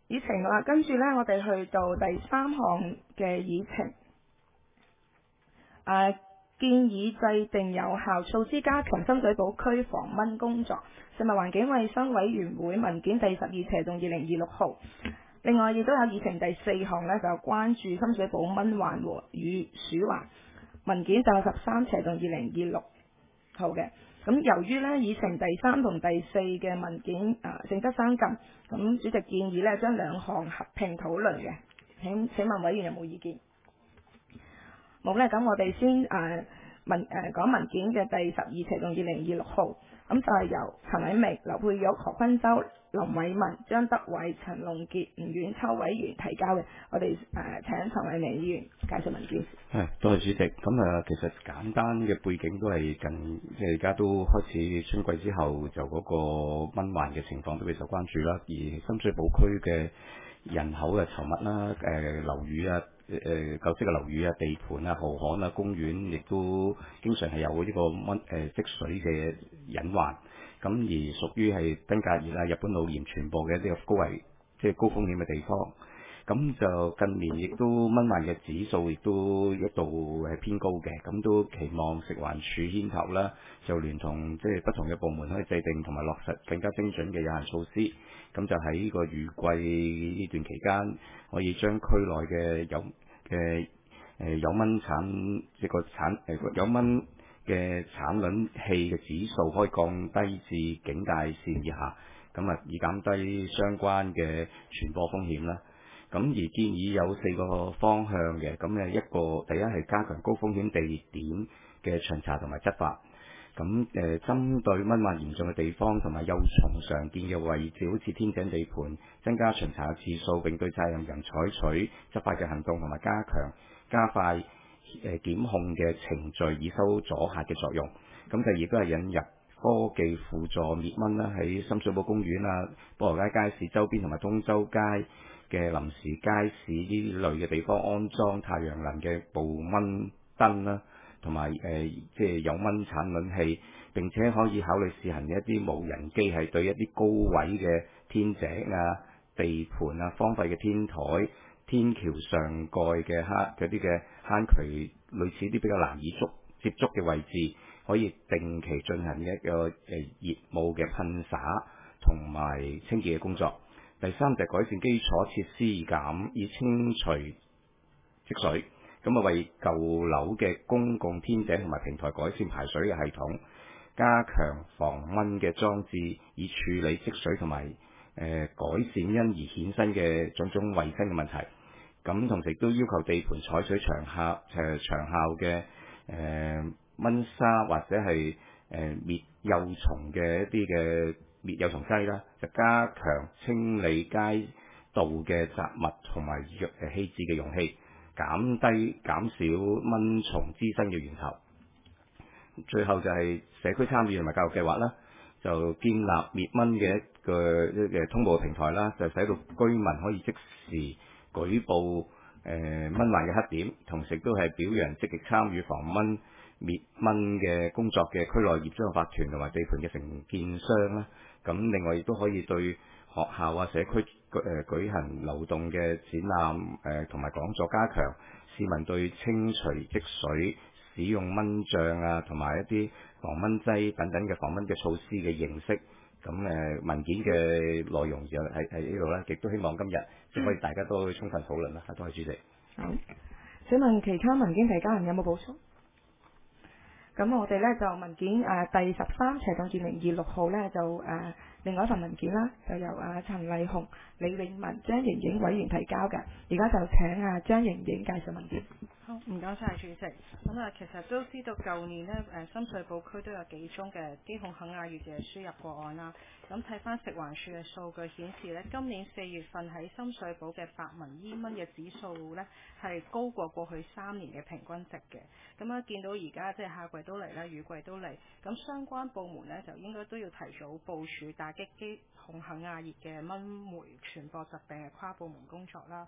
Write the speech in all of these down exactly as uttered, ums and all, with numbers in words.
議程啦，跟住呢，我哋去到第三項嘅議程，誒、建議制定有效措施加強深水埗區防蚊工作。食物環境衞生委員會文件第十二斜動二零二六號。另外亦都有議程第四項呢，就關注深水埗蚊患和與鼠患文件就十三斜動二零二六號嘅。咁由於呢議程第三同第四嘅文件啊性質相近，咁主席建議呢將兩項合併討論嘅。請請問委員有冇意見？冇呢，咁我哋先誒、呃、文誒、呃、講文件嘅第十二斜動二零二六號。咁就係由陳偉明、劉佩玉、何坤洲、林偉文、張德偉、陳龍傑、吳遠秋委員提交嘅。我哋誒、呃、請陳偉明議員介紹文件。 係，多謝主席。咁啊，其實簡單嘅背景都係近，即係而家都開始春季之後，就嗰個蚊患嘅情況都備受關注啦。而深水埗區嘅人口嘅稠密啦，誒、呃、樓宇啊，誒、呃、舊式嘅樓宇啊、地盤啊、河岸啊、公園，亦都經常係有呢個蚊誒、呃、積水嘅隱患。咁而屬於係登革熱啊、日本腦炎傳播嘅一啲高危，即係高風險嘅地方。咁就近年亦都蚊患嘅指數亦都一度係偏高嘅，咁都期望食環署牽頭啦，就聯同即係不同嘅部門可以制定同埋落實更加精準嘅有效措施。咁就喺呢個雨季呢段期間，可以將區內嘅有嘅誒有蚊產即個產誒有蚊嘅產卵器嘅指數可以降低至警戒線以下，咁啊以減低相關嘅傳播風險啦。咁而建議有四個方向嘅，咁誒一個第一係加強高風險地點嘅巡查同埋執法。咁誒針對蚊患嚴重嘅地方同埋幼蟲常見嘅位置，好似天井地盤，增加巡查嘅次數，並對責任人採取執法嘅行動，同埋加強加快誒、呃、檢控嘅程序，以收阻嚇嘅作用。咁第二都係引入科技輔助滅蚊啦，喺深水埗公園啊、菠蘿街街市周邊同埋東洲街嘅臨時街市呢類嘅地方安裝太陽能嘅捕蚊燈啦，同埋誒即係有蚊產卵器，並且可以考慮試行一啲無人機，係對一啲高位嘅天井啊、地盤啊、荒廢嘅天台、天橋上蓋嘅坑嗰啲嘅坑渠，類似啲比較難以觸接觸嘅位置，可以定期進行一個誒業務嘅噴灑同埋清潔嘅工作。第三就係改善基礎設施，減以清除積水，咁啊為舊樓嘅公共天井同埋平台改善排水嘅系統，加強防蚊嘅裝置，以處理積水同埋誒改善因而衍生嘅種種衛生嘅問題。咁同時都要求地盤採取長效誒長效嘅誒蚊砂或者係誒滅幼蟲嘅一啲嘅滅幼蟲劑啦，就加強清理街道嘅雜物同埋藥誒棄置嘅容器，減低減少蚊蟲滋生嘅源頭。最後就係社區參與同埋教育計劃啦，就建立滅蚊嘅一個一嘅通報平台啦，就使到居民可以即時舉報誒、呃、蚊患嘅黑點，同時都係表揚積極參與防蚊滅蚊嘅工作嘅區內業主法團同埋地盤嘅承建商啦。咁另外亦都可以對學校啊、社區舉誒舉行流動嘅展覽誒同埋講座，加強市民對清除積水、使用蚊帳啊同埋一啲防蚊劑等等嘅防蚊嘅措施嘅認識。咁誒、呃、文件嘅內容就係喺呢度啦，亦都希望今日即可以大家都充分討論啦。多謝主席。 好，請問其他文件提交人有冇補充？咁我哋咧就文件誒、呃、第十三斜動二零二六號咧就誒、呃、另外一份文件啦，就由啊陳麗紅、李永文、張瑩瑩委員提交嘅。而家就請啊張瑩瑩介紹文件。 好，唔該晒主席。咁啊，其實都知道舊年呢，誒深水埗區都有幾宗嘅肌孔肯亞乙嘅輸入個案啦。咁睇翻食環署嘅數據顯示呢，今年四月份喺深水埗嘅白紋伊蚊嘅指數呢係高過過去三年嘅平均值嘅。咁啊，見到而家即係夏季都嚟啦，雨季都嚟，咁相關部門呢就應該都要提早部署打擊肌孔肯亞乙嘅蚊媒傳播疾病嘅跨部門工作啦。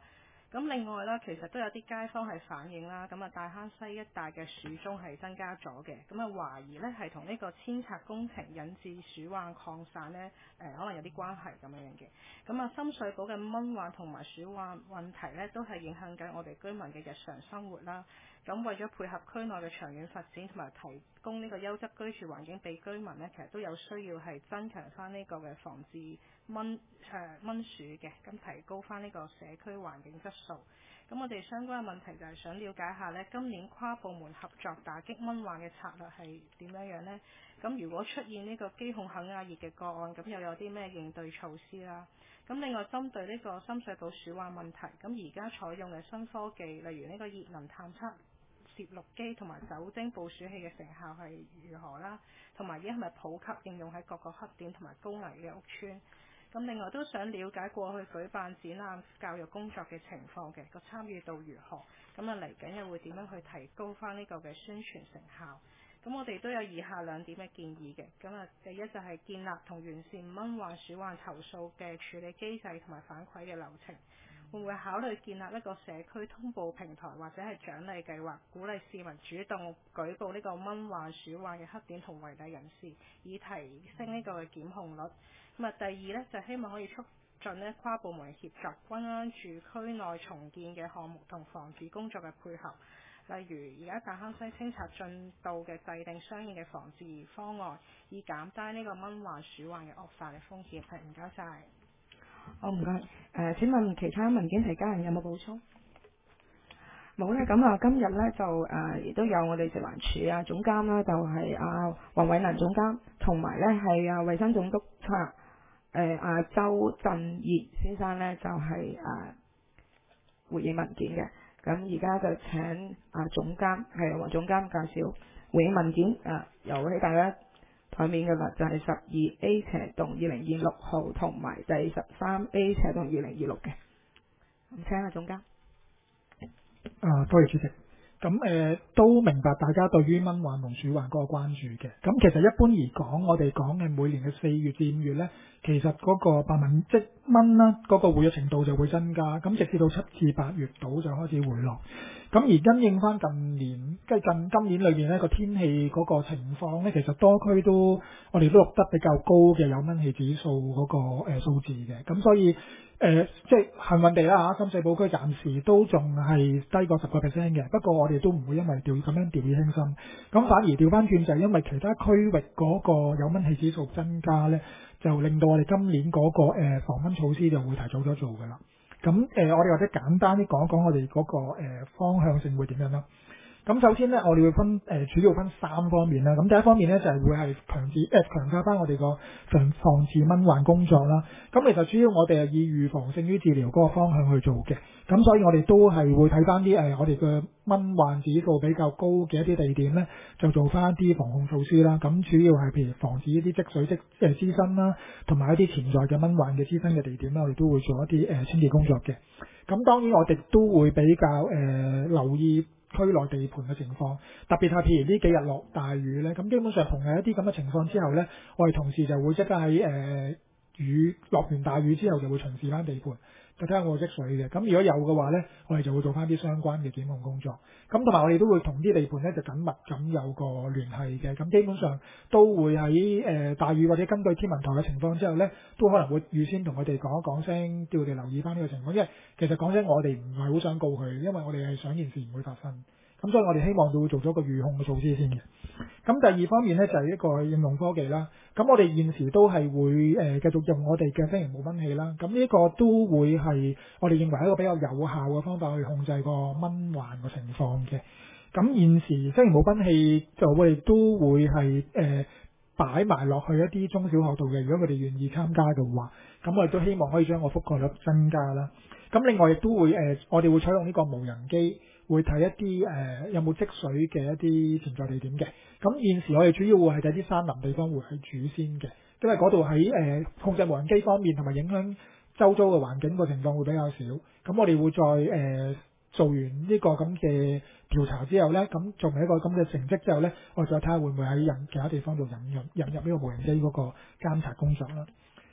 咁另外啦，其實都有啲街坊係反映啦，咁啊大坑西一帶嘅鼠蹤係增加咗嘅，咁啊懷疑呢係同呢個遷拆工程引致鼠患擴散呢，誒、呃、可能有啲關係咁樣嘅。咁啊深水埗嘅蚊患同埋鼠患問題呢，都係影響緊我哋居民嘅日常生活啦。咁為咗配合區內嘅長遠發展同埋提供呢個優質居住環境俾居民呢，其實都有需要係增強翻呢個嘅防治蚊誒、呃、蚊鼠嘅，咁提高翻呢個社區環境質素。咁我哋相關嘅問題就係想了解下呢，今年跨部門合作打擊蚊患嘅策略係點樣樣呢？咁如果出現呢個肌控肯亞熱嘅個案，咁又有啲咩應對措施啦？咁另外針對呢個深水埗鼠患問題，咁而家採用嘅新科技，例如呢個熱能探測攝錄機同埋酒精捕鼠器嘅成效係如何啦？同埋而家係咪普及應用喺各個黑點同埋高危嘅屋邨？咁另外都想了解過去舉辦展覽教育工作嘅情況嘅個參與度如何？咁啊嚟緊又會點樣去提高翻呢個嘅宣傳成效？咁我哋都有以下兩點嘅建議嘅。咁啊，第一就係建立同完善蚊患鼠患投訴嘅處理機制同埋反饋嘅流程。會唔會考慮建立一個社區通報平台或者係獎勵計劃，鼓勵市民主動舉報呢個蚊患鼠患嘅黑點同違例人士，以提升呢個嘅檢控率？咁啊，第二呢，就希望可以促進呢跨部門協作，均安住區內重建嘅項目同防治工作嘅配合。例如而家大坑西清拆進度嘅制定相應嘅防治方案，以減低呢個蚊患鼠患嘅惡化嘅風險。係，唔該晒。 好，唔該。誒、呃，請問其他文件提交人有冇補充？冇咧，咁啊，今日咧就誒亦、呃、都有我哋食環署啊總監啦，就係阿黃偉能總監，同埋咧係啊衞生總督察誒阿周振業先生咧，就係、是、誒、呃、回應文件嘅。咁而家就請啊總監係黃總監介紹回應文件，誒、呃、由喺大家台面嘅啦，就係十二 A 斜棟二零二六號同埋第十三 A 斜棟二零二六嘅。咁請阿總監。 啊，多謝主席。咁誒、呃、都明白大家對於蚊患同鼠患嗰個關注嘅。咁其實一般而講，我哋講嘅每年嘅四月至五月呢，其實嗰個白紋即蚊啦，嗰、那個活躍程度就會增加。咁直至到七至八月度就開始回落。咁而因應翻近年即係近今年裏邊呢個天氣嗰個情況呢，其實多區都我哋都錄得比較高嘅有蚊氣指數嗰、那個誒、呃、數字嘅。咁所以誒、呃、即係幸運地啦嚇，深水埗區暫時都仲係低過十個 percent 嘅。不過我哋都唔會因為掉咁樣掉以輕心。咁反而調翻轉就係因為其他區域嗰個有蚊氣指數增加呢，就令到我哋今年嗰、那個、呃、防蚊措施就會提早咗做㗎啦。咁誒、呃，我哋或者簡單啲講一講我哋嗰、那個、呃、方向性會點樣啦。咁首先咧，我哋會分誒、呃、主要分三方面啦。咁第一方面咧就係、是、會係強治誒強化翻我哋個防防治蚊患工作啦。咁其實主要我哋係以預防勝於治療嗰個方向去做嘅。咁所以我哋都係會睇翻啲誒我哋嘅蚊患指數比較高嘅一啲地點咧，就做翻一啲防控措施啦。咁主要係譬如防止一啲積水積誒滋生啦，同埋一啲潛在嘅蚊患嘅滋生嘅地點啦，我哋都會做一啲誒、呃、清潔工作嘅。咁當然我哋都會比較誒、呃、留意區內地盤嘅情況，特別係譬如呢幾日落大雨咧，咁基本上同係一啲咁嘅情況之後咧，我哋同事就會即刻喺誒雨落完大雨之後就會巡視翻地盤，就睇下有冇積水嘅。咁如果有嘅話咧，我哋就會做翻啲相關嘅檢控工作。咁同埋我哋都會同啲地盤咧就緊密咁有個聯繫嘅。咁基本上都會喺誒、呃、大雨或者根據天文台嘅情況之後咧，都可能會預先同佢哋講一講聲，叫佢哋留意翻呢個情況。因為其實講真，我哋唔係好想告佢，因為我哋係想件事唔會發生。咁所以我哋希望就會做咗個預控嘅措施先嘅。咁第二方面咧就係、是、一個應用科技啦。咁我哋現時都係會誒、呃、繼續用我哋嘅新型無蚊器啦。咁呢個都會係我哋認為一個比較有效嘅方法去控制個蚊患嘅情況嘅。咁現時新型無蚊器就我哋都會係誒擺埋落去一啲中小學度嘅，如果佢哋願意參加嘅話，咁我哋都希望可以將個覆蓋率增加啦。咁另外亦都會誒、呃，我哋會採用呢個無人機，會睇一啲誒、呃、有冇積水嘅一啲潛在地點嘅。咁現時我哋主要會係睇啲山林地方會係主先嘅，因為嗰度喺誒控制無人機方面同埋影響周遭嘅環境個情況會比較少。咁我哋會再誒、呃、做完呢個咁嘅調查之後咧，咁做完一個咁嘅成績之後咧，我哋再睇下會唔會喺引其他地方度引入引入呢個無人機嗰個監察工作啦。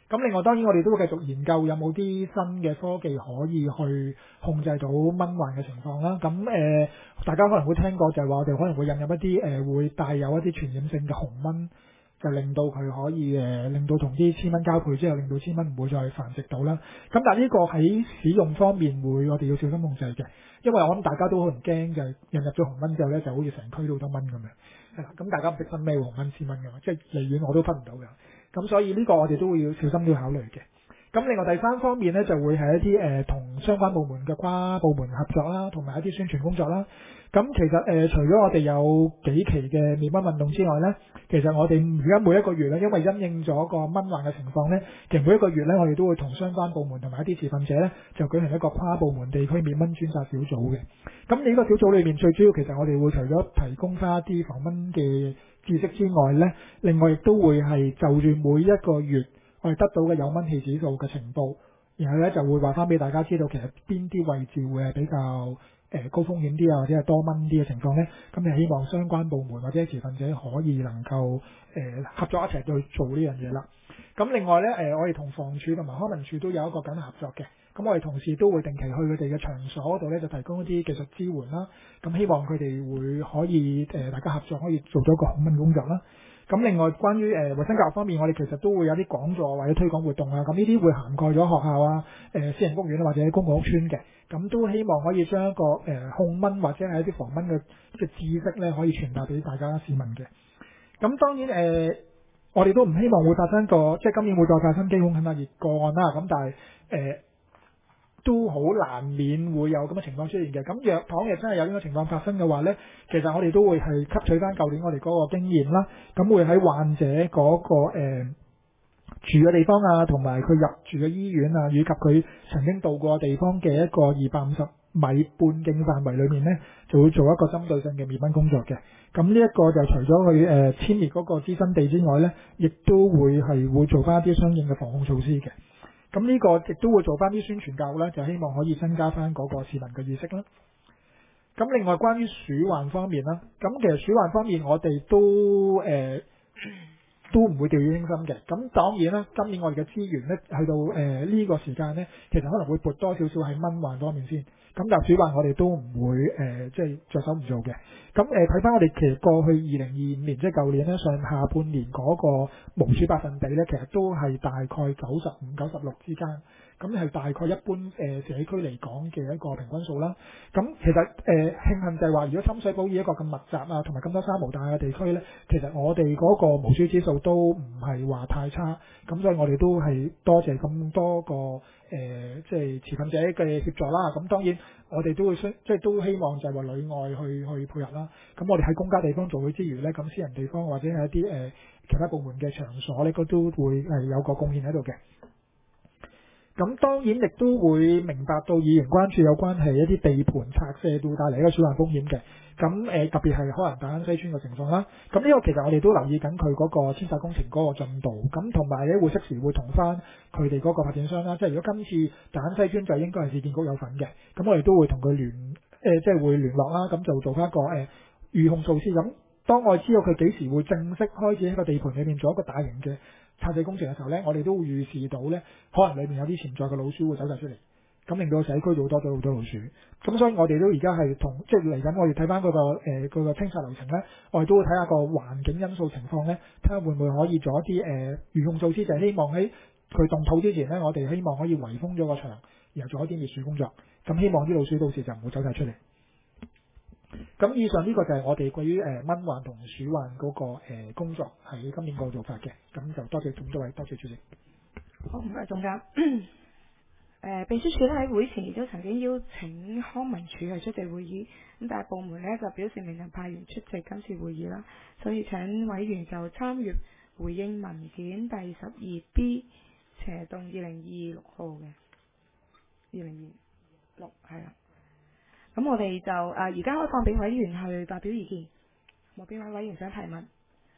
咁另外當然我哋都會繼續研究有冇啲新嘅科技可以去控制到蚊患嘅情況啦。咁誒、呃，大家可能會聽過就係話我哋可能會引入一啲誒、呃、會帶有一啲傳染性嘅紅蚊，就令到佢可以誒、呃、令到同啲千蚊交配之後，令到千蚊唔會再繁殖到啦。咁但係呢個喺使用方面會我哋要小心控制嘅，因為我諗大家都可能驚就係引入咗紅蚊之後咧，就好似成區都好多蚊咁樣。係啦，咁大家唔識分咩紅蚊千蚊嘅，即係離遠我都分唔到嘅。咁所以呢個我哋都會要小心啲考慮嘅。咁另外第三方面咧，就會係一啲誒同相關部門嘅跨部門合作啦，同埋一啲宣傳工作啦。咁其實誒、呃、除咗我哋有幾期嘅滅蚊運動之外咧，其實我哋而家每一個月咧，因為因應咗個蚊患嘅情況咧，其實每一個月咧，我哋都會同相關部門同埋一啲持份者咧，就舉行一個跨部門地區滅蚊專責小組嘅。咁呢個小組裏面最主要，其實我哋會除咗提供翻一啲防蚊嘅知識之外咧，另外亦都會係就住每一個月我哋得到嘅有蚊氣指數嘅情報，然後咧就會話翻俾大家知道，其實邊啲位置會係比較誒、呃、高風險啲啊，或者係多蚊啲嘅情況咧，咁就希望相關部門或者持份者可以能夠誒、呃、合作一齊去做呢樣嘢啦。咁另外咧誒、呃，我哋同房署同埋康文署都有一個緊密合作嘅。咁我哋同事都會定期去佢哋嘅場所嗰度咧，就提供一啲技術支援啦。咁希望佢哋會可以誒、呃、大家合作，可以做咗個控蚊工作啦。咁另外關於誒衞生教育方面，我哋其實都會有啲講座或者推廣活動啊。咁呢啲會涵蓋咗學校啊、誒、呃、私人屋苑或者公共屋邨嘅。咁都希望可以將一個誒、呃、控蚊或者係一啲防蚊嘅嘅知識咧，可以傳達俾大家市民嘅。咁當然誒、呃，我哋都唔希望會發生個即係今年會再發生機管肯亞熱個案啦。咁但係誒。呃都好難免會有咁嘅情況出現嘅。咁若倘若真係有呢個情況發生嘅話呢，其實我哋都會係吸取翻舊年我哋嗰個經驗啦。咁會喺患者嗰、嗰個、呃、住嘅地方啊，同埋佢入住嘅醫院啊，以及佢曾經到過地方嘅一個二百五十米半徑範圍裏面呢，就會做一個針對性嘅滅蚊工作嘅。咁呢一個就除咗佢誒遷滅嗰個滋生地之外呢，亦都會係會做翻一啲相應嘅防控措施嘅。咁呢個亦都會做翻啲宣傳教育咧，就希望可以增加翻嗰個市民嘅意識啦。咁另外關於鼠患方面啦，咁其實鼠患方面我哋都誒、呃、都唔會掉以輕心嘅。咁當然啦，今年我哋嘅資源咧去到誒呢、呃這個時間咧，其實可能會撥多少少喺蚊患方面先。咁但係鼠患我哋都唔會誒、呃、即係着手唔做嘅。咁誒睇翻我哋其實過去二零二五年即係舊年咧上下半年嗰個無鼠百分比咧，其實都係大概九十五、九十六之間。咁係大概一般誒、呃、社區嚟講嘅一個平均數啦。咁其實誒、呃、慶幸就係話，如果深水埗以一個咁密集啊，同埋咁多三無大廈嘅地區咧，其實我哋嗰個無鼠指數都唔係話太差。咁所以我哋都係多謝咁多個誒、呃、即係持份者嘅協助啦。咁當然我哋都會需即係都希望就係話裏外去去配合啦。咁我哋喺公家地方做嘅之餘咧，咁私人地方或者係一啲誒、呃、其他部門嘅場所咧，都都會係有個貢獻喺度嘅。咁當然亦都會明白到議員關注有關係一啲地盤拆卸到帶嚟一個鼠患風險嘅。咁誒、呃、特別係可能大坑西村嘅情況啦。咁呢個其實我哋都留意緊佢嗰個遷拆工程嗰個進度。咁同埋咧會適時會同翻佢哋嗰個發展商啦。即係如果今次大坑西村就應該係市建局有份嘅。咁我哋都會同佢聯誒、呃、即係會聯絡啦。咁就做翻一個誒預控措施。咁當我哋知道佢幾時會正式開始喺個地盤裏面做一個大型嘅拆卸工程嘅時候咧，我哋都會預示到咧，可能裏面有啲潛在嘅老鼠會走晒出嚟，咁令到社區度多咗好多老鼠。咁所以我哋都而家係同即係嚟緊，我哋睇翻嗰個誒嗰個清拆流程咧，我哋都會睇下個環境因素情況咧，睇下會唔會可以做一啲誒預控措施，就係、是、希望喺佢動土之前咧，我哋希望可以圍封咗個牆，然後做一啲滅鼠工作。咁希望啲老鼠到時就唔會走晒出嚟。咁以上呢個就係我哋關於誒蚊患同鼠患嗰、那個、呃、工作喺今年個做法嘅，咁就多謝咁多位，多謝主席。 好，唔該總監。誒、呃、秘書處咧喺會前亦都曾經邀請康文署係出席會議，咁但係部門咧就表示未能派員出席今次會議啦，所以請委員就參閱回應文件第十二 B 斜動二零二六號嘅二零二六係啦。咁我哋就誒而家開放俾委員去發表意見，冇邊位委員想提問？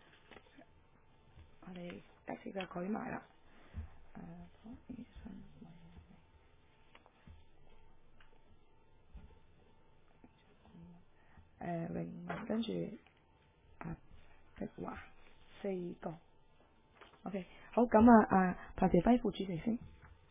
我哋一次就舉埋啦。誒、呃，榮文跟住啊，碧華四個。OK，好。 好，咁啊啊，彭時輝副主席先。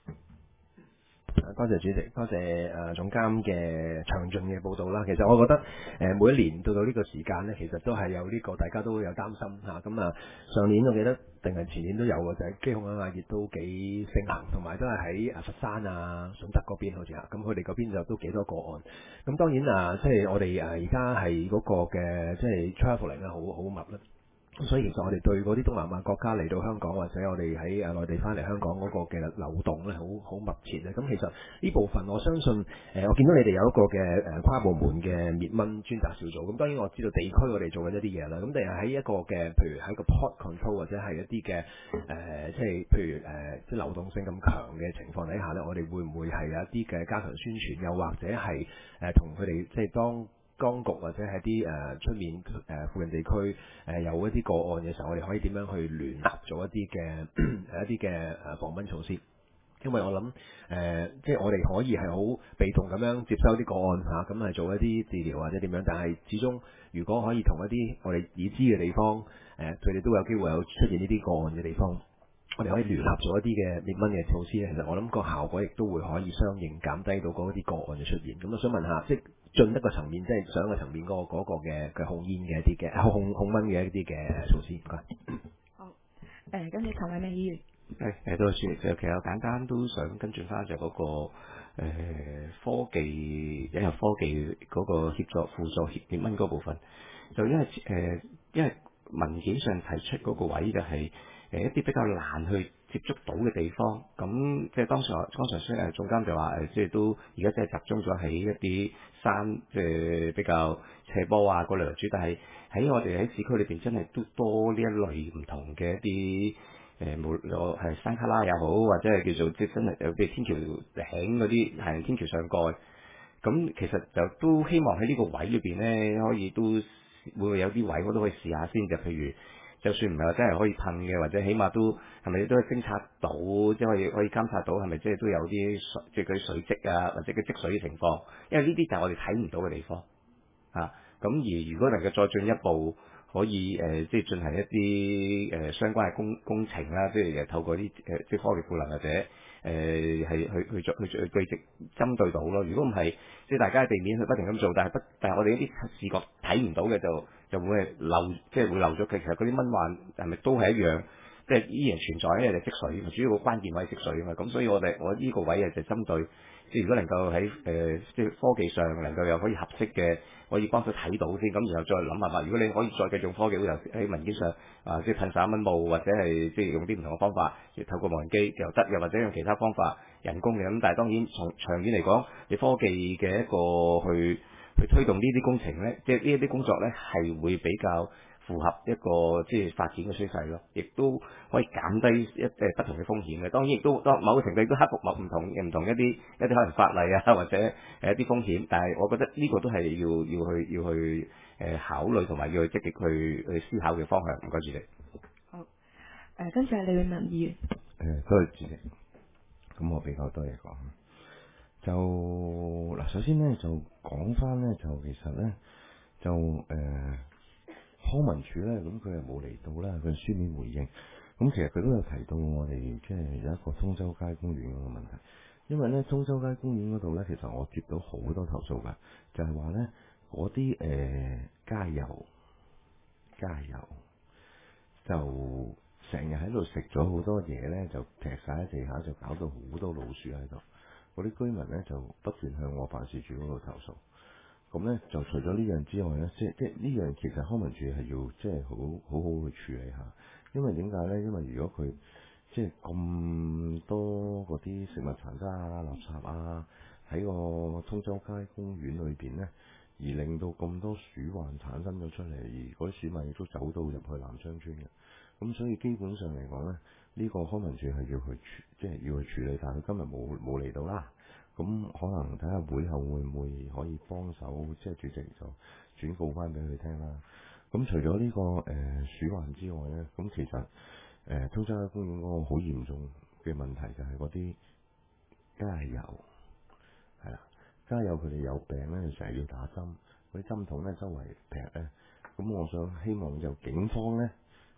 多謝主席，多謝誒、呃、總監嘅詳盡嘅報導啦。其實我覺得誒、呃、每一年到到呢個時間呢，其實都係有呢、這個大家都有擔心嚇。咁啊，上年我記得定係前年都有嘅，就係、是、機控眼壓熱都幾盛行，同埋都係喺誒佛山啊、順德嗰邊好似嚇。咁佢哋嗰邊就都幾多個案。咁當然啊，即係我哋誒而家係嗰個嘅即係 travelling 啊，好好密啦。所以其實我哋對嗰啲東南亞國家嚟到香港，或者我哋喺誒內地翻嚟香港嗰個嘅流動咧，好好密切咧。咁其實呢部分我相信誒、呃，我見到你哋有一個嘅誒、呃、跨部門嘅滅蚊專責小組。咁當然我知道地區我哋做緊一啲嘢啦。咁但係喺一個嘅，譬如喺個 port control 或者係一啲嘅誒，即係譬如誒、呃、即係流動性咁強嘅情況底下咧，我哋會唔會係有一啲嘅加強宣傳，又或者係誒同佢哋即係當當局或者係啲誒出面誒、呃、附近地區誒、呃、有一啲個案嘅時候，我哋可以點樣去聯合做一啲嘅一啲嘅誒防蚊措施？因為我諗誒、呃，即係我哋可以係好被動咁樣接收啲個案嚇，咁、啊、係做一啲治療或者點樣，但係始終如果可以同一啲我哋已知嘅地方誒，佢、呃、哋都有機會有出現呢啲個案嘅地方，我哋可以聯合做一啲嘅滅蚊嘅措施咧。其實我諗個效果亦都會可以相應減低到嗰啲個案嘅出現。咁我想問下，即係進一個層面，即係上一個層面嗰、嗰個嘅嘅控煙嘅一啲嘅控控蚊嘅一啲嘅措施。唔該。 好。誒，跟住陳偉明議員。 誒誒，多謝。就其實簡單都想跟進翻就嗰、嗰個、呃、科技引入科技嗰個協助輔助協滅蚊嗰部分，就因為誒、呃、因為文件上提出嗰個位就係、是。誒一啲比較難去接觸到嘅地方，咁即係當時剛才誒總監就話誒，即係都而家即係集中咗喺一啲山，即係比較斜坡啊嗰類為主，但係喺我哋喺市區裏邊真係都多呢一類唔同嘅一啲誒，無論係山卡拉又好，或者係叫做即係真係有啲天橋頂嗰啲行天橋上蓋，咁其實就都希望喺呢個位裏邊咧，可以都會唔會有啲位我都可以試下先，就譬如。就算唔係話真係可以噴嘅，或者起碼都係咪都係偵察到，即係可以可以監察到係咪即係都有啲水，即係嗰啲水漬啊，或者嘅積水嘅情況。因為呢啲就係我哋睇唔到嘅地方啊。咁而如果能夠再進一步，可以誒、呃，即係進行一啲誒、呃、相關嘅工工程啦，即係誒透過啲誒、呃、即係科技賦能或者誒係、呃、去去做去去對直針對到咯。如果唔係，即係大家喺地面去不停咁做，但係不但係我哋一啲視覺睇唔到嘅就就會係漏，即係會漏咗嘅。其實嗰啲蚊患係咪都係一樣，即係依然存在，因為就積水，主要個關鍵位係積水啊嘛。咁所以我哋我呢個位係就針對，即係如果能夠喺誒、呃、即係科技上能夠有可以合適嘅。可以幫佢睇到先，咁然後再諗辦法。如果你可以再繼續用科技，又喺文件上啊，即係噴灑蚊霧，或者係即係用啲唔同嘅方法，透過無人機又得，又或者用其他方法人工嘅。咁但係當然從長遠嚟講，你科技嘅一個去去推動呢啲工程咧，即係呢一啲工作咧，係會比較符合一個即係發展嘅趨勢咯，亦都可以減低一誒不同嘅風險嘅。當然亦都當某個程度都克服某唔同唔同一啲一啲可能法例啊，或者誒一啲風險。但係我覺得呢個都係要要去要去誒考慮同埋要去積極去去思考嘅方向。唔該主席。 好。誒，跟住係李永文議員。 誒，多謝主席。咁我比較多嘢講。就嗱，首先咧就講翻咧，就其實咧就誒。呃康文署咧，咁佢係冇嚟到啦，佢書面回應。咁其實佢都有提到我哋即係有一個通州街公園嗰個問題，因為咧通州街公園嗰度咧，其實我接到好多投訴㗎，就係話咧嗰啲誒街友街友就成日喺度食咗好多嘢咧，就劈晒喺地下，就搞到好多老鼠喺度。嗰啲居民咧就不斷向我辦事處嗰度投訴。咁咧就除咗呢樣之外咧，即係即係呢樣其實康文署係要即係好好好去處理下，因為點解咧？因為如果佢即係咁多嗰啲食物殘渣啊、垃圾啊喺個通州街公園裏邊咧，而令到咁多鼠患產生咗出嚟，而嗰啲鼠民亦都走到入去南昌村嘅，咁所以基本上嚟講咧，呢個康文署係要去處即係要去處理，但係佢今日冇冇嚟到啦。咁可能睇下會後會唔會可以幫手，即係主席就轉告翻俾佢聽啦。咁除咗呢、這個誒、呃、鼠患之外咧，咁其實誒通州街公園嗰個好嚴重嘅問題就係嗰啲街友係啦，街友佢哋有病咧，成日要打針，嗰啲針筒咧周圍劈咧。咁我想希望就警方咧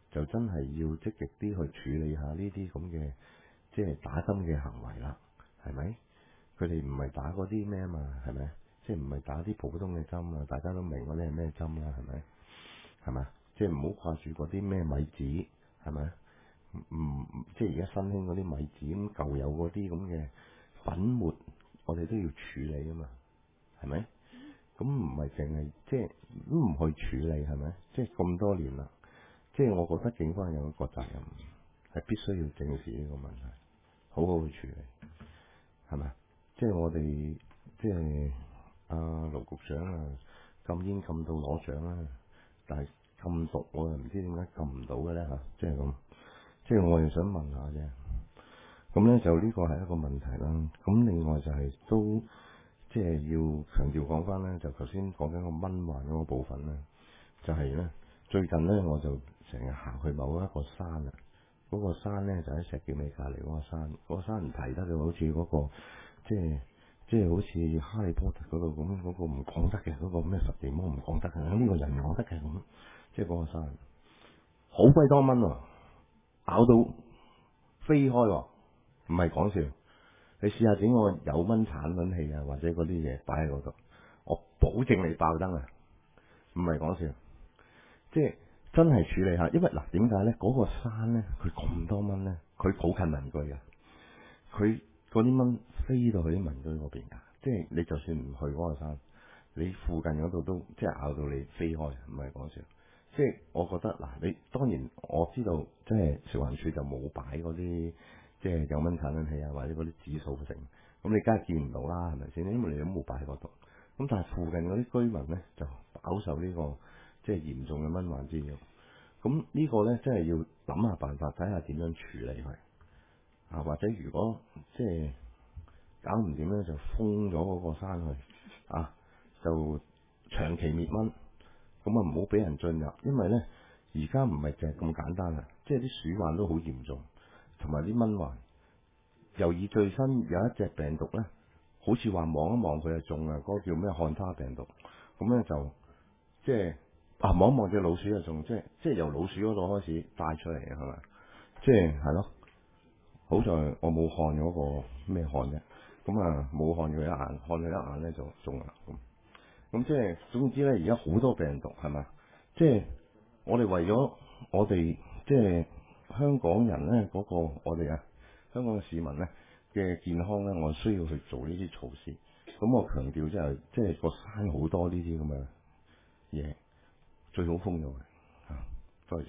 就真係要積極啲去處理下呢啲咁嘅即係打針嘅行為啦，係咪？佢哋唔係打嗰啲咩啊嘛，係咪？即係唔係打啲普通嘅針啊？大家都明嗰啲係咩針啦，係咪？係咪？即係唔好掛住嗰啲咩米紙，係咪？唔即係而家新興嗰啲米紙咁，舊有嗰啲咁嘅粉末，我哋都要處理啊嘛，係咪？咁唔係淨係即係都唔去處理，係咪？即係咁多年啦，即係我覺得警方有一個責任，係必須要正視呢個問題，好好去處理，係咪？即係我哋即係阿盧局長啊，禁煙禁到攞獎啦，但係禁毒我又唔知點解禁唔到嘅咧嚇，即係咁。即係我又想問下啫，咁咧就呢個係一個問題啦。咁另外就係、是、都即係要強調講翻咧，就頭先講緊個蚊患嗰個部分咧，就係、是、咧最近咧我就成日行去某一個山啊，嗰、那個山咧就喺石硤尾隔離嗰個山，嗰、那個山唔提得嘅，好似嗰、那個即係即係好似哈利波特嗰度咁，嗰、那個唔講得嘅，嗰、那個咩十二魔唔講得嘅，呢、這個人講得嘅咁，即係嗰個山好鬼多蚊喎。咬到飛開喎，唔係講笑。你試下整個有蚊產卵器啊，或者嗰啲嘢擺喺嗰度，我保證你爆燈啊！唔係講笑，即係真係處理下。因為嗱，點解咧？嗰、嗰個山咧，佢咁多蚊咧，佢好近民居嘅，佢嗰啲蚊飛到去啲民居嗰邊㗎。即係你就算唔去嗰個山，你附近嗰度都即係咬到你飛開，唔係講笑。即係我覺得嗱，你當然我知道，即係食環署就冇擺嗰啲即係有蚊產卵器啊，或者嗰啲指數成，咁你梗係見唔到啦，係咪先？因為你都冇擺喺嗰度。咁但係附近嗰啲居民咧就飽受呢、呢個即係嚴重嘅蚊患之擾。咁呢個咧真係要諗下辦法，睇下點樣處理佢啊，或者如果即係搞唔掂咧，就封咗嗰個山去啊，就長期滅蚊。咁啊，唔好俾人進入，因為咧而家唔係淨係咁簡單啊，即係啲鼠患都好嚴重，同埋啲蚊患。又以最新有一隻病毒咧，好似話望一望佢就中啊，嗰、嗰個叫咩漢他病毒。咁咧就即係啊望一望隻老鼠就中，即係即係由老鼠嗰度開始帶出嚟嘅係咪？即係係咯，好在我冇看嗰個咩看啫，咁啊冇看佢一眼，看佢一眼咧就中啦咁。咁即係總之咧，而家好多病毒係嘛？即係我哋為咗我哋即係香港人咧嗰、嗰個我哋啊香港嘅市民咧嘅健康咧，我需要去做呢啲措施。咁我強調即係即係個山好多呢啲咁嘅嘢，最好封咗佢啊！多謝。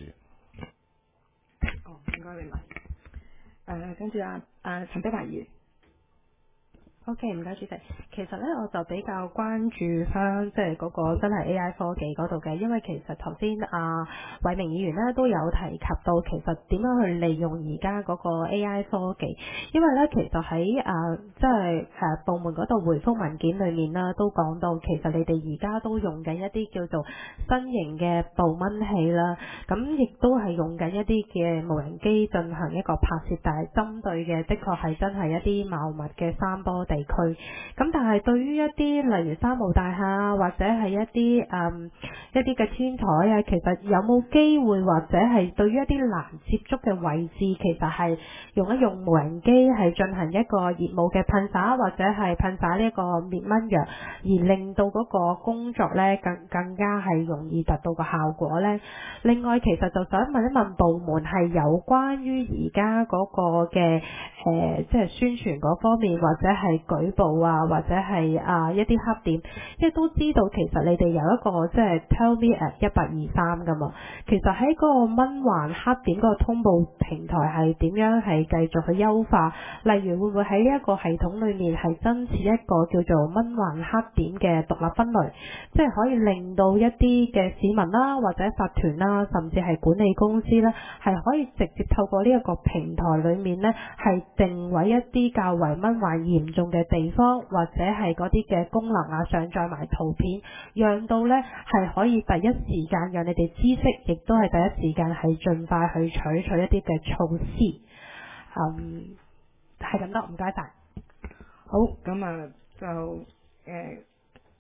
哦，唔該你問。誒、呃，跟住啊，誒陳碧華議員。 O.K. 唔該主席，其實咧我就比較關注翻即係嗰個真係 A I 科技嗰度嘅，因為其實頭先阿偉明議員咧都有提及到，其實點樣去利用而家嗰個 A I 科技，因為咧其實喺啊即係誒部門嗰度回覆文件裏面啦，都講到其實你哋而家都用緊一啲叫做新型嘅捕蚊器啦，咁亦都係用緊一啲嘅無人機進行一個拍攝，但係針對嘅的確係真係一啲茂密嘅山坡地區，咁但係對於一啲例如三無大廈或者係一啲誒、嗯、一啲嘅天台啊，其實有冇機會或者係對於一啲難接觸嘅位置，其實係用一用無人機係進行一個熱霧嘅噴灑，或者係噴灑呢一個滅蚊藥，而令到嗰個工作咧更更加係容易達到個效果咧。另外，其實就想問一問部門係有關於而家嗰個嘅誒、呃，即係宣傳嗰方面，或者係舉報啊，或者係啊一啲黑點，因為都知道其實你哋有一個即係 Tell Me at 一八二三噶嘛。其實喺嗰個蚊患黑點嗰個通報平台係點樣係繼續去優化？例如會唔會喺呢一個系統裏面係增設一個叫做蚊患黑點嘅獨立分類，即係可以令到一啲嘅市民啦，或者法團啦，甚至係管理公司咧，係可以直接透過呢一個平台裏面咧，係定位一啲較為蚊患嚴重嘅地方，或者係嗰啲嘅功能啊，上載埋圖片，讓到咧係可以第一時間讓你哋知悉，亦都係第一時間係盡快去採取一啲嘅措施。嗯，係咁多，唔該晒。 好，咁啊就誒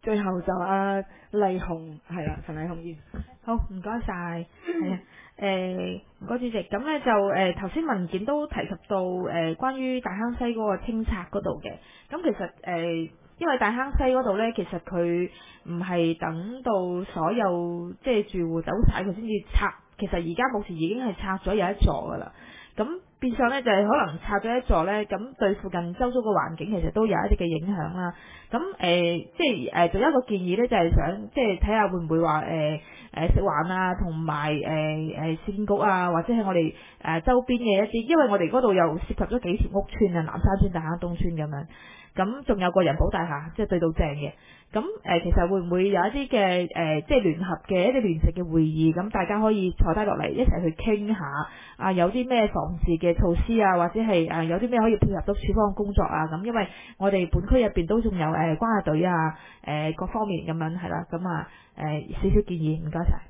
最後就阿麗紅係啦，陳麗紅議員。 好，唔該晒。係啊，誒唔該主席。咁咧就誒頭先文件都提及到誒、呃、關於大坑西嗰個清拆嗰度嘅。咁其實誒、呃、因為大坑西嗰度咧，其實佢唔係等到所有即係住戶走晒佢先至拆，其實而家目前已經係拆咗有一座噶啦。咁變相咧就係、是、可能拆咗一座咧，咁對附近周遭嘅環境其實都有一啲嘅影響啦。咁誒、呃、即係誒仲有一個建議咧，就係、是、想即係睇下會唔會話誒誒食環啊，同埋誒誒市建局啊，或者係我哋誒、呃、周邊嘅一啲，因為我哋嗰度又涉及咗幾條屋邨啊，南山邨、大坑東邨咁樣。咁仲有個人保大廈，即係對到正嘅。咁誒、呃，其實會唔會有一啲嘅誒，即係聯合嘅一啲聯席嘅會議，咁大家可以坐低落嚟一齊去傾下啊，有啲咩防治嘅措施啊，或者係誒、啊、有啲咩可以配合到處方嘅工作啊？咁因為我哋本區入邊都仲有誒、呃、關愛隊啊，誒、呃、各方面咁樣係啦，咁啊誒少少建議，唔該晒。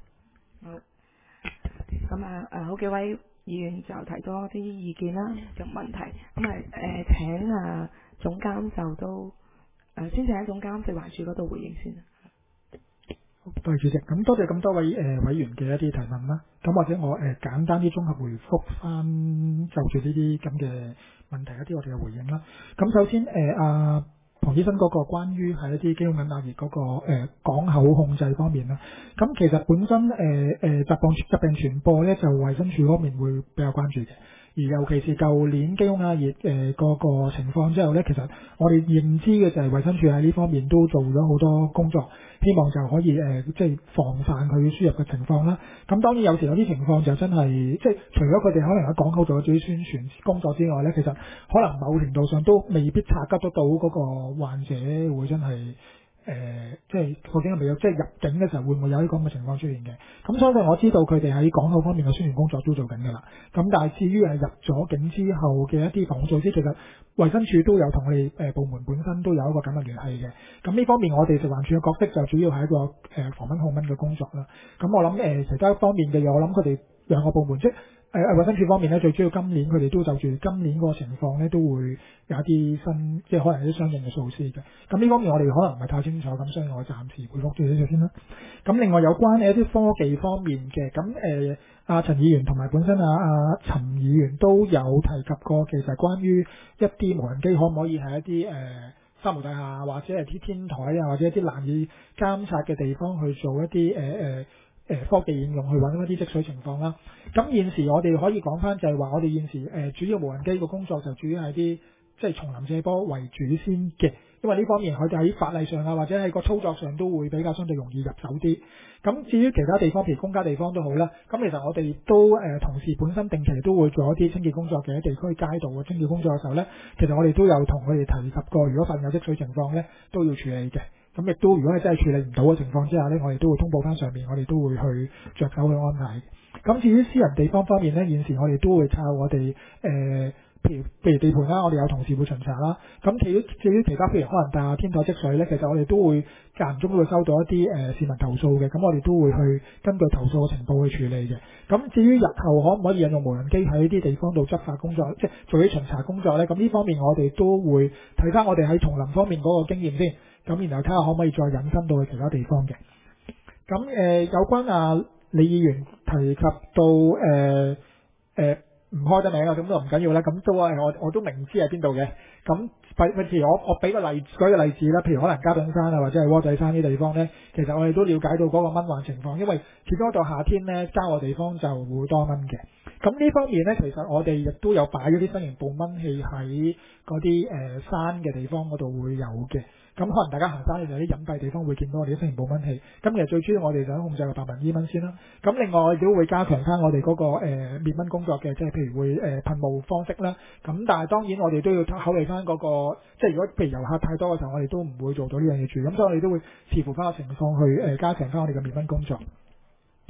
好，咁啊誒好幾位議員就提多啲意見啦，咁問題，咁啊誒請啊總監就都。誒，先請總監食環署嗰度回應先。 好，多謝主席。咁多謝咁多位誒、呃、委員嘅一啲提問啦。咁或者我誒、呃、簡單啲綜合回覆翻就住呢啲咁嘅問題一啲我哋嘅回應啦。咁首先誒阿龐醫生嗰個關於係一啲基本銀亞熱嗰個誒、呃、港口控制方面啦。咁其實本身誒誒、呃、疾病疾病傳播咧，就衛生署方面會比較關注嘅。而尤其是舊年基隆亞熱誒嗰個情況之後咧，其實我哋認知嘅就係衛生署喺呢方面都做咗好多工作，希望就可以誒、呃、即係防範佢輸入嘅情況啦。咁當然有時有啲情況就真係即係除咗佢哋可能喺港口做咗自己宣傳工作之外咧，其實可能某程度上都未必察覺得到嗰個患者會真係。誒、呃，即係究竟係咪有，即係入境嘅時候會唔會有呢個咁嘅情況出現嘅？咁相信我知道佢哋喺港口方面嘅宣傳工作都做緊㗎啦。咁但係至於係入咗境之後嘅一啲防控措施，其實衛生署都有同我哋誒部門本身都有一個緊密聯繫嘅。咁呢方面我哋食環署嘅角色就主要係一個誒、呃、防蚊控蚊嘅工作啦。咁我諗誒、呃、其他方面嘅嘢，我諗佢哋兩個部門即係。誒誒衛生署方面咧，最主要今年佢哋都就住今年嗰個情況咧，都會有一啲新，即係可能有啲相應嘅措施嘅。咁呢方面我哋可能唔係太清楚，咁所以我暫時回覆住呢度先啦。咁另外有關嘅一啲科技方面嘅，咁誒阿陳議員同埋本身啊阿陳議員都有提及過，其實關於一啲無人機可唔可以喺一啲誒、呃、三無大廈或者係啲天台啊，或者一啲難以監察嘅地方去做一啲誒誒。呃呃誒科技應用去揾一啲積水情況啦。咁現時我哋可以講翻就係話，我哋現時誒、呃、主要無人機個工作就主要係啲即係叢林射波為主先嘅，因為呢方面佢哋喺法例上啊或者喺個操作上都會比較相對容易入手啲。咁至於其他地方，譬如公家地方都好啦，咁其實我哋都誒、呃、同事本身定期都會做一啲清潔工作嘅，地區街道嘅清潔工作嘅時候咧，其實我哋都有同佢哋提及過，如果發現有積水情況咧，都要處理嘅。咁亦都，如果係真係處理唔到嘅情況之下呢，我哋都會通報翻上面，我哋都會去着手去安排。咁至於私人地方方面呢，現時我哋都會靠我哋誒、呃，譬如譬如地盤啦，我哋有同事會巡查啦。咁至於至於其他譬如可能大廈天台積水呢，其實我哋都會間唔中都會收到一啲誒、呃、市民投訴嘅，咁我哋都會去根據投訴嘅情報去處理嘅。咁至於日後可唔可以引用無人機喺呢啲地方度執法工作，即係做啲巡查工作呢？咁呢方面我哋都會睇翻我哋喺叢林方面嗰個經驗先。咁然後睇下可唔可以再引申到去其他地方嘅。咁誒、呃、有關啊李議員提及到誒誒唔開得名啊，咁都唔緊要啦。咁都係我我都明知係邊度嘅。咁譬如我我俾個例舉個例子啦，譬如可能嘉頓山啊或者係窩仔山呢啲地方咧，其實我哋都了解到嗰個蚊患情況，因為始終到夏天咧郊外地方就會多蚊嘅。咁呢方面咧，其實我哋亦都有擺咗啲新型捕蚊器喺嗰啲誒山嘅地方嗰度會有嘅。咁可能大家行山嘅時候，啲隱蔽地方會見到我哋啲新型捕蚊器。咁其實最主要我哋想控制個白紋伊蚊先啦。咁另外我哋都會加強翻我哋嗰、那個誒、呃、滅蚊工作嘅，即係譬如會誒、呃、噴霧方式啦。咁但係當然我哋都要考慮翻嗰個，即係如果譬如遊客太多嘅時候，我哋都唔會做到呢樣嘢住。咁所以我哋都會視乎翻個情況去誒、呃、加強翻我哋嘅滅蚊工作。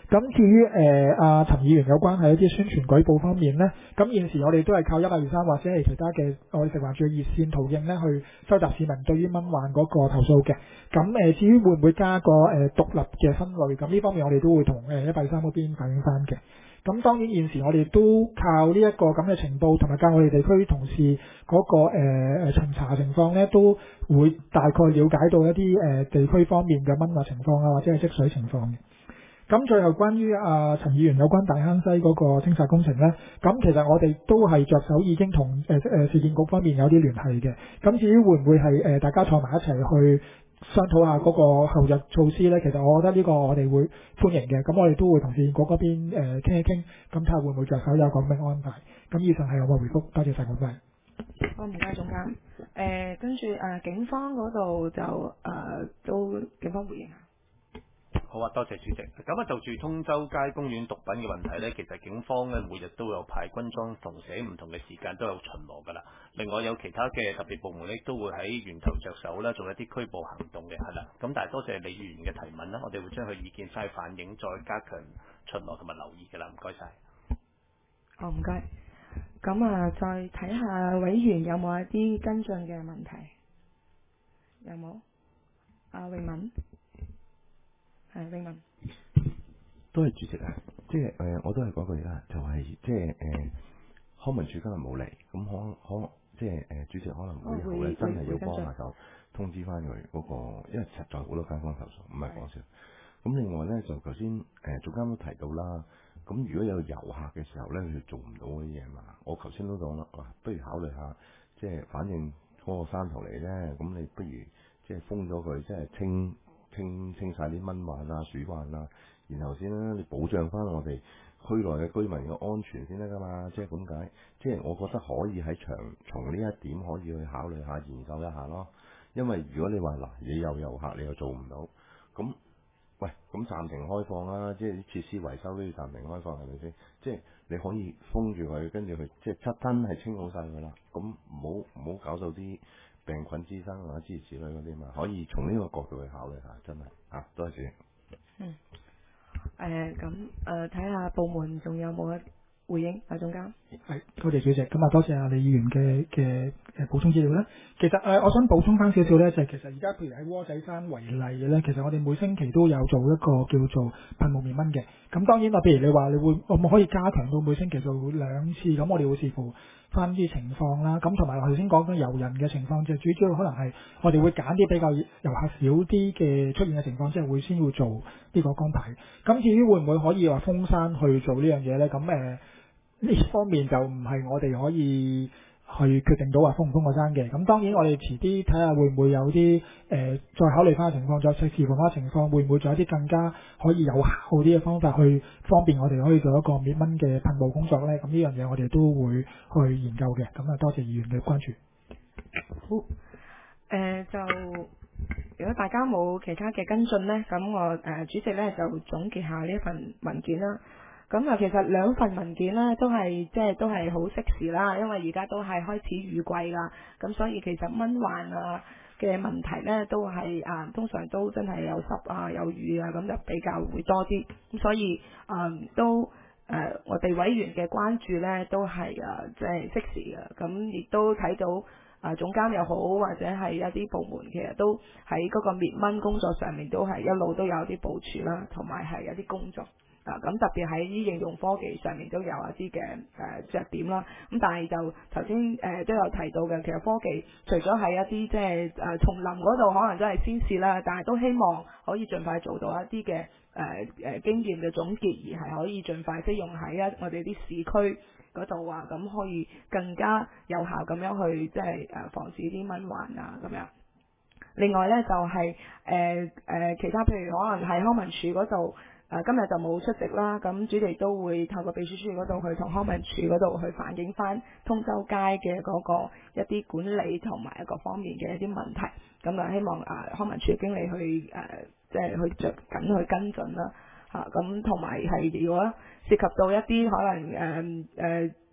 咁至於誒阿陳議員有關係一啲宣傳舉報方面咧，咁現時我哋都係靠一八二三或者係其他嘅我哋食環署嘅熱線途徑咧去收集市民對於蚊患嗰個投訴嘅。咁誒、呃、至於會唔會加個誒、呃、獨立嘅分類，咁呢方面我哋都會同誒一八二三嗰邊反映翻嘅。咁當然現時我哋都靠呢一個咁嘅情報，同埋教我哋地區同事嗰、那個誒誒、呃、巡查情況咧，都會大概了解到一啲誒、呃、地區方面嘅蚊患情況啊，或者係積水情況嘅。咁最後關於啊陳議員有關大坑西嗰個清拆工程咧，咁其實我哋都係着手已經同誒誒市建局方面有啲聯繫嘅。咁至於會唔會係誒、呃、大家坐埋一齊去商討下嗰個後續措施咧？其實我覺得呢個我哋會歡迎嘅。咁我哋都會同市建局嗰邊誒傾一傾，咁睇下會唔會着手有咁嘅安排。咁以上係我嘅回覆，多謝晒各位。 好，唔該總監。誒跟住誒警方嗰度就誒、呃、都警方回應下。 好啊，多謝主席。咁啊，就住通州街公園毒品嘅問題呢，其實警方呢每日都有派軍裝同寫唔同嘅時間都有巡邏㗎啦。另外有其他嘅特別部門呢都會喺源頭着手啦，做一啲拘捕行動嘅，係啦。咁但係多謝李議員嘅提問啦，我哋會將佢意見翻去反映，再加強巡邏同埋留意㗎啦。唔該晒。 好，唔該。咁啊，再睇下委員有冇一啲跟進嘅問題？有冇？阿詠敏。係詠敏， 都係主席啊，即係誒、呃，我都係嗰句啦，就係、是、即係誒、呃，康文署今日冇嚟，咁可可即係誒、呃，主席可能會後咧真係要幫下手通知翻佢嗰個，因為實在好多街坊投訴，唔係講笑。咁另外咧就頭先誒總監都提到啦，咁如果有遊客嘅時候咧，佢做唔到嗰啲嘢嘛，我頭先都講啦，哇，不如考慮下，即係反正嗰個山頭嚟咧，咁你不如即係封咗佢，即係清。清清晒啲蚊患啊、鼠患啊，然後先啦，你保障翻我哋區內嘅居民嘅安全先得噶嘛，即係咁解。即係我覺得可以喺場從呢一點可以去考慮下、研究一下咯。因為如果你話嗱，你有遊客你又做唔到，咁喂，咁暫停開放啦，即係啲設施維修都要暫停開放係咪先？即係你可以封住佢，跟住佢即係真係清好晒佢啦。咁唔好唔好搞到啲病菌滋生或者諸如此類嗰啲嘛，可以從呢個角度去考慮下，真係啊，多謝。 嗯。誒咁誒，睇下部門仲有冇一回應，阿總監。 係，多謝主席。咁啊，多謝阿李議員嘅嘅誒補充資料咧。其實誒、呃，我想補充翻少少咧，就係、是、其實而家譬如喺窩仔山為例嘅咧，其實我哋每星期都有做一個叫做噴霧滅蚊嘅。咁當然啊，譬如你話你會，我咪可以加強到每星期做兩次，咁我哋會視乎翻啲情況啦。咁同埋我頭先講緊遊人嘅情況，就主要可能係我哋會揀啲比較遊客少啲嘅出現嘅情況，即係會先會做呢個安排。咁至於會唔會可以話封山去做呢樣嘢咧？咁誒呢方面就唔係我哋可以去決定到話封唔封個山嘅。咁當然我哋遲啲睇下會唔會有啲誒、呃、再考慮翻嘅情況，再視乎翻情況，會唔會做一啲更加可以有效啲嘅方法去方便我哋可以做一個滅蚊嘅噴霧工作咧？咁呢樣嘢我哋都會去研究嘅。咁啊，多謝議員嘅關注。 好，誒、呃、就如果大家冇其他嘅跟進咧，咁我誒、呃、主席咧就總結下呢一份文件啦。咁啊，其實兩份文件咧都係即係都係好適時啦，因為而家都係開始雨季啦，咁所以其實蚊患啊嘅問題咧都係啊通常都真係有濕啊有雨啊，咁就比較會多啲，咁所以啊都誒、呃、我哋委員嘅關注咧都係啊即係適時嘅，咁亦都睇到啊總監又好或者係一啲部門其實都喺嗰個滅蚊工作上面都係一路都有啲部署啦，同埋係一啲工作。啊，咁特別喺啲應用科技上面都有一啲嘅誒著點啦。咁但係就頭先誒都有提到嘅，其實科技除咗喺一啲即係誒叢林嗰度可能都係先試啦，但係都希望可以盡快做到一啲嘅誒誒經驗嘅總結，而係可以盡快適用喺一我哋啲市區嗰度啊，咁可以更加有效咁樣去即係誒防止啲蚊患啊咁樣。另外咧就係誒誒其他譬如可能喺康文署嗰度。誒、呃、今日就冇出席啦，咁主席都會透過秘書處嗰度去同康文署嗰度去反映翻通州街嘅嗰個一啲管理同埋一個方面嘅一啲問題，咁啊希望啊、呃、康文署經理去誒、呃、即係去着緊去跟進啦，嚇咁同埋係如果涉及到一啲可能誒誒、呃呃、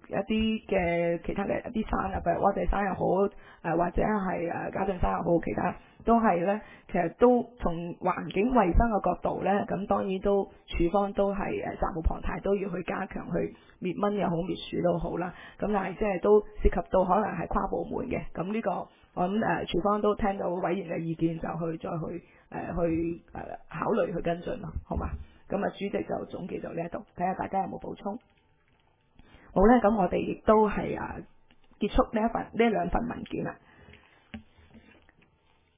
一啲嘅其他嘅一啲山啊，譬如窩仔山又好，誒、呃、或者係誒賈俊山又好，其他都係咧，其實都從環境衛生嘅角度咧，咁當然都處方都係誒責無旁貸，都要去加強去滅蚊又好，滅鼠都好啦。咁但係即係都涉及到可能係跨部門嘅，咁呢、這個我諗誒處方都聽到委員嘅意見，就去再去誒、呃、去誒、呃、考慮去跟進咯，好嘛？咁啊，主席就總結到呢一度，睇下大家有冇補充。好咧，咁我哋亦都係啊結束呢一份呢兩份文件啦。